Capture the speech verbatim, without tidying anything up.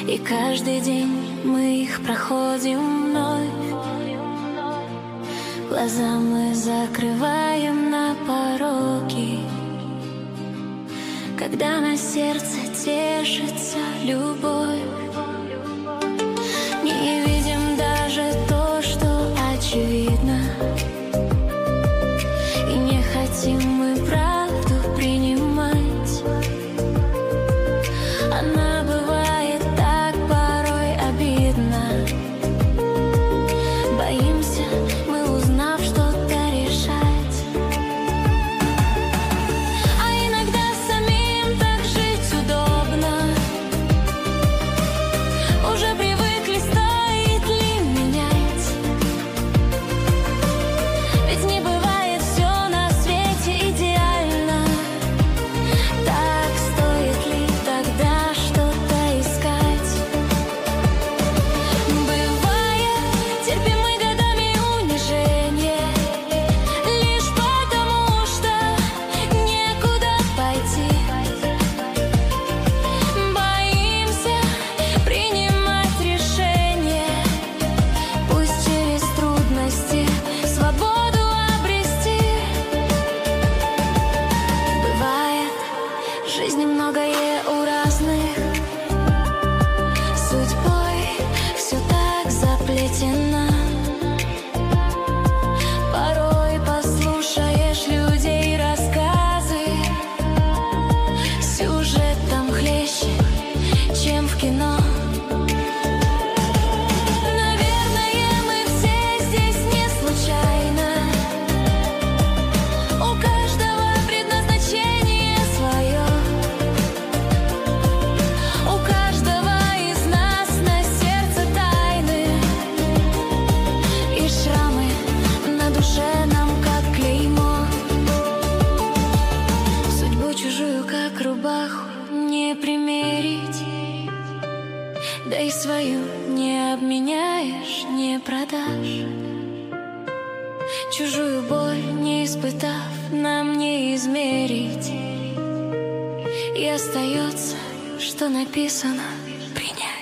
И каждый день мы их проходим вновь. Глаза мы закрываем на пороге, когда на сердце тешится любовь. Не видим даже то, что очевидно, и не хотим мы правду принимать. Она бывает так порой обидна. Боимся мы, узнав, что-то решать. А иногда самим так жить удобно. Уже привыкли, стоит ли менять? Ведь не бывает все на свете идеально. Так стоит ли тогда что-то искать? Бывает, терпим мы годами унижение, лишь потому, что некуда пойти. Боимся принимать решения, пусть через трудности свободу обрести. Бывает, в жизни многое у разных, судьбой все так заплетено. Порой послушаешь людей рассказы, сюжет там хлеще, чем в кино. Наверное, мы все здесь не случайно. У каждого предназначение свое. У каждого из нас на сердце тайны и шрамы на душе нам как клеймо. Судьбу чужую как рубаху не примерить, да и свою не обменяешь, не продашь. Чужую боль не испытав, нам не измерить. И остается, что написано, принять.